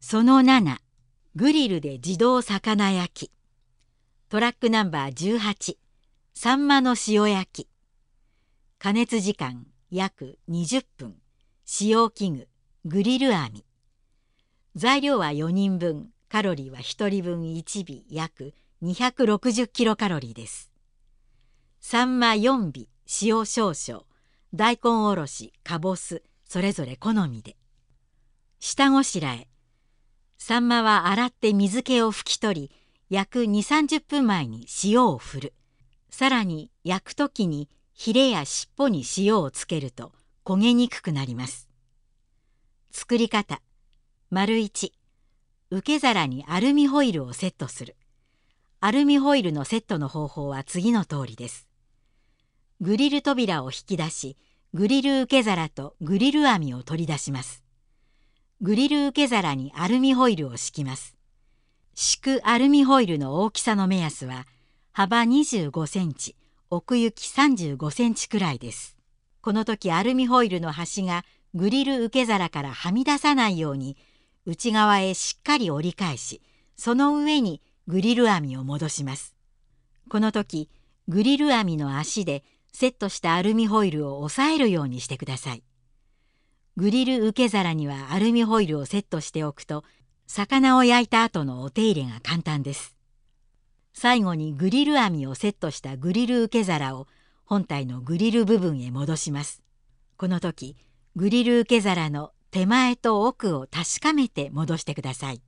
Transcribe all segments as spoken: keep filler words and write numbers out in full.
そのなな、グリルで自動魚焼き。トラックナンバーじゅうはち、サンマの塩焼き。加熱時間約にじゅっぷん。使用器具、グリル網。材料はよにんぶん、カロリーはひとりぶんいちび約にひゃくろくじゅうキロカロリーです。サンマよんび、塩少々、大根おろし、かぼす、それぞれ好みで。下ごしらえ。サンマは洗って水気を拭き取り、約にじゅうさんじゅっぷんまえに塩を振る。さらに焼くときにヒレや尻尾に塩をつけると焦げにくくなります。作り方。丸いち、受け皿にアルミホイルをセットする。アルミホイルのセットの方法は次の通りです。グリル扉を引き出し、グリル受け皿とグリル網を取り出します。グリル受け皿にアルミホイルを敷きます。敷くアルミホイルの大きさの目安は、幅にじゅうごセンチ、奥行きさんじゅうごセンチくらいです。この時アルミホイルの端がグリル受け皿からはみ出さないように、内側へしっかり折り返し、その上にグリル網を戻します。この時、グリル網の足でセットしたアルミホイルを押さえるようにしてください。グリル受け皿にはアルミホイルをセットしておくと、魚を焼いた後のお手入れが簡単です。最後にグリル網をセットしたグリル受け皿を本体のグリル部分へ戻します。この時、グリル受け皿の手前と奥を確かめて戻してください。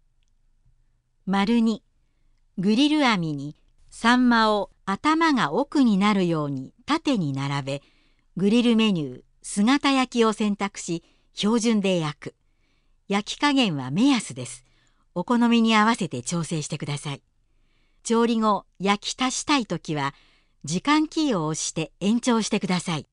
丸に、グリル網にサンマを頭が奥になるように縦に並べ、グリルメニュー姿焼きを選択し、標準で焼く。焼き加減は目安です。お好みに合わせて調整してください。調理後、焼き足したいときは、時間キーを押して延長してください。